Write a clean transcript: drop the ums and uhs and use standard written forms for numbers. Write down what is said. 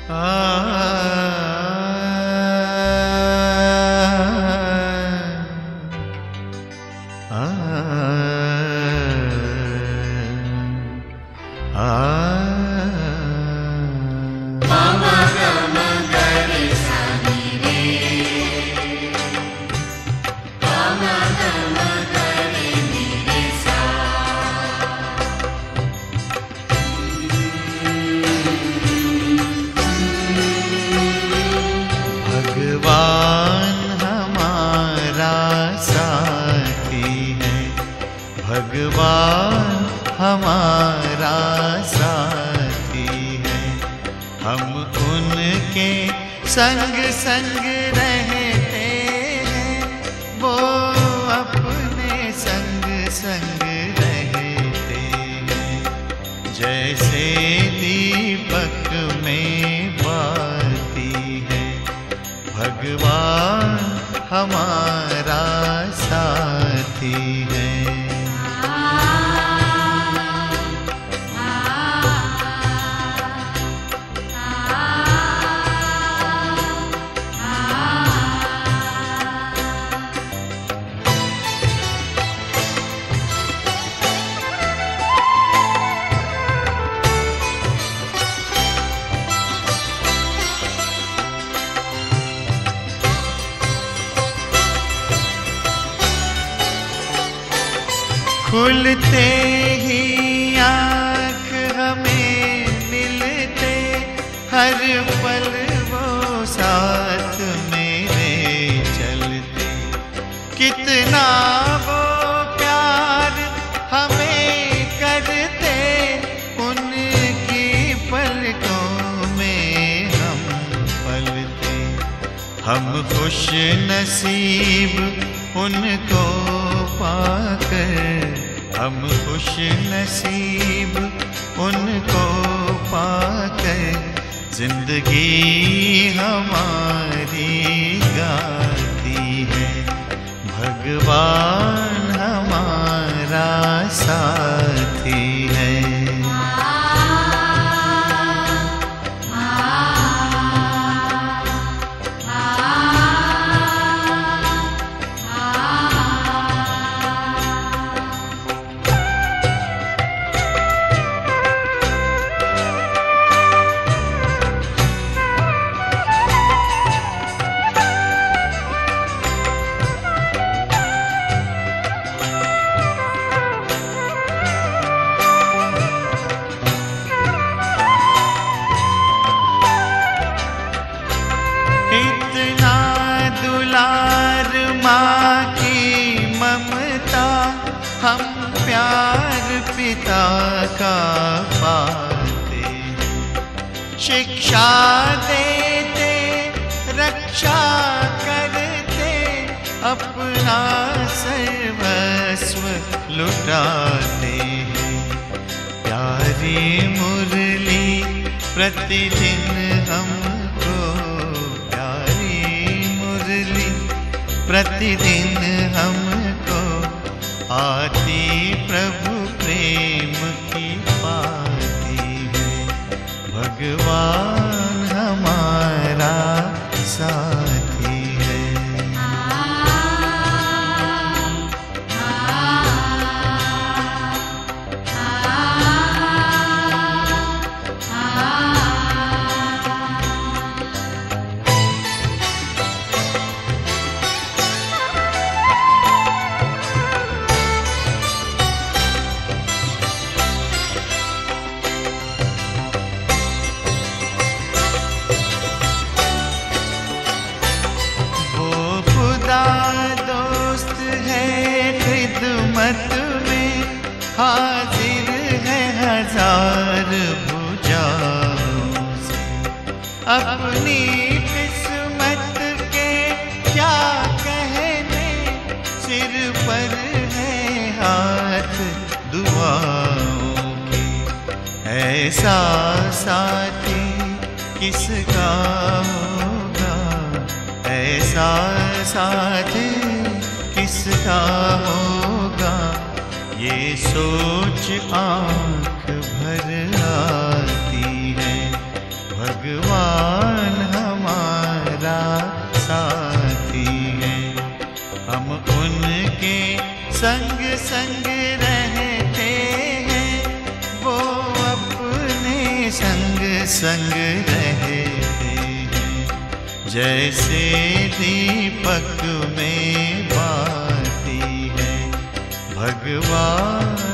भगवान हमारा साथी है, हम उनके संग संग रहते हैं, वो अपने संग संग रहते हैं। जैसे दीपक में बाती है, भगवान हमारा साथी है। खुलते ही आँख हमें मिलते, हर पल वो साथ मेरे चलते। कितना वो प्यार हमें करते, उनकी पलकों में हम पलते। हम खुश नसीब उनको पाकर, हम खुश नसीब उनको पाकर, जिंदगी हमारी गाती है। भगवान हमारा साथी है। इतना दुलार माँ की ममता, हम प्यार पिता का पाते हैं। शिक्षा देते, रक्षा करते, अपना सर्वस्व लुटाते हैं। प्यारी मुरली प्रतिदिन हमको, प्रतिदिन हमको आती प्रभु प्रेम की पाती है। भगवान हमारा साथी है। दोस्त है खिदमत में, हाजिर है हजार भुजाओं से। अपनी किस्मत के क्या कहने, सिर पर है हाथ दुआओं के। ऐसा साथी किसका होगा, ऐसा साथी किसका होगा, ये सोच आँख भर आती है। भगवान संग रहते हैं, जैसे दीपक में बाती है भगवान